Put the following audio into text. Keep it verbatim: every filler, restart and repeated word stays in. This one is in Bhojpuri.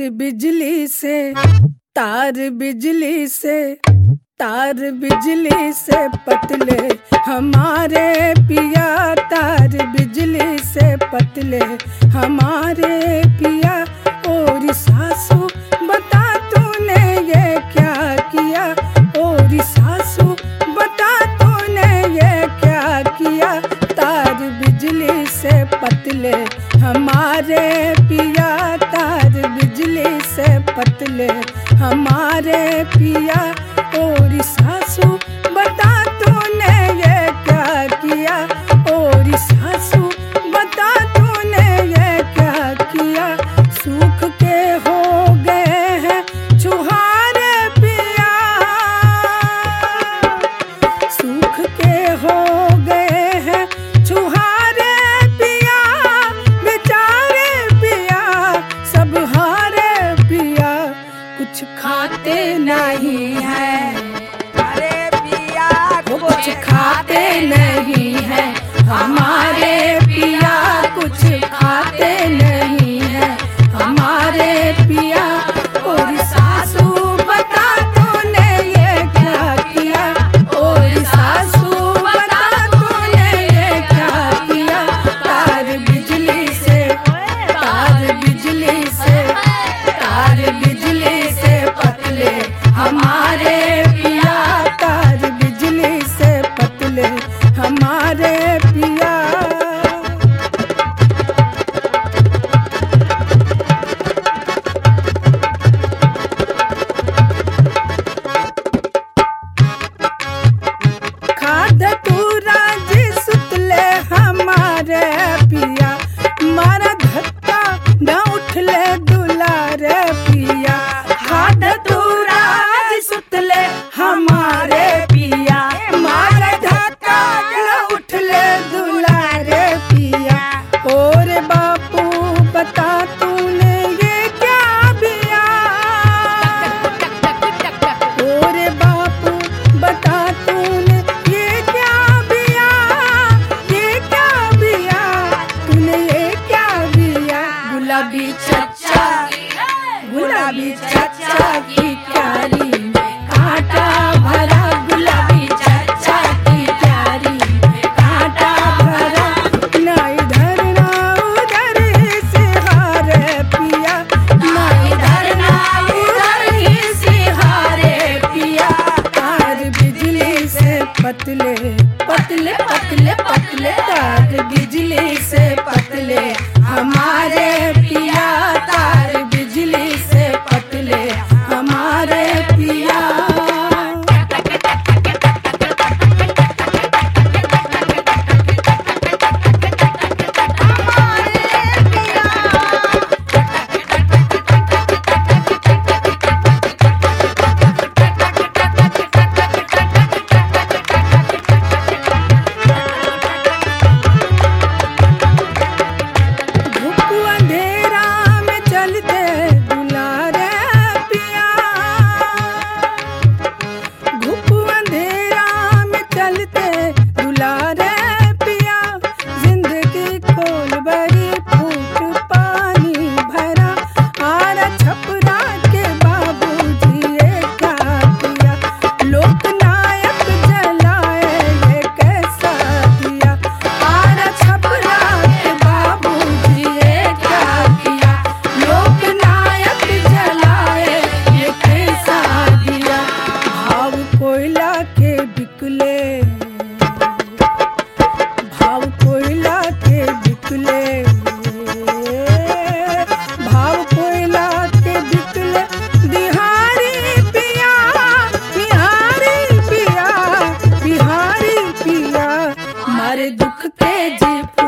बिजली से, तार बिजली से, तार बिजली से पतले हमारे पिया, तार बिजली से पतले हमारे पिया। और सासू बता तूने ये क्या किया, और सासू बता तूने ये क्या किया। तार बिजली से पतले हमारे पिया, तार बिजली से पतले हमारे पिया। और सासू बता तूने ये क्या किया, और सासू बता तूने ये क्या किया। सूख के हो गए हैं छुहारे पिया, सूख के हो गए हैं छुहारे पिया। बेचारे पिया सब हारे पिया, कुछ खाते नहीं है, अरे पिया कुछ खाते नहीं है हमारे पिया, कुछ खाते नहीं है हमारे पिया। और सासू बता तूने ये क्या किया, और सासू बता तूने ये क्या किया। तार बिजली से, तार बिजली से, तार बिजली से पतले हमारे पिया, तार बिजली से पतले हमारे पिया। खाद तूरा जी सुतले हमारे पिया, मारा धक्का न उठले दुलारे पिया। खाद तूरा जी सुतले हमारे पिया, मारा धक्का न उठले दुलारे पिया। और बापू बता तूने ये क्या बिया, और बापू बता तूने ये क्या बिया, ये क्या बिया, तूने ये क्या बिया। गुलाबी चच्चा, गुलाबी चच्चा की क्यारी में कांटा भरा, गुलाबी चच्चा की क्यारी में कांटा भरा। ना इधर ना उधर सिहारे पिया, ना इधर ना उधर सिहारे पिया। तार बिजली से पतले पतले पतले पतले, तार बिजली से पतले हमारे पिया, तार बिजली से पतले हमारे पिया। धूप अंधेरा में चलते दुलारे पिया, धूप अंधेरा में चलते दुलारे पिया। जिंदगी खोल बड़ी फूट पानी भरा, आरा छपरा के बाबूजी ये क्या किया। लोकनायक जलाए ये कैसा किया, आरा छपरा के बाबूजी ये क्या किया। लोकनायक जलाए ये कैसा दिया। भाव कोयला के बिकले, भाव कोयला के बिकले, भाव कोयला के बिकले। बिहारी पिया, बिहारी पिया, बिहारी पिया, मारे दुख के जी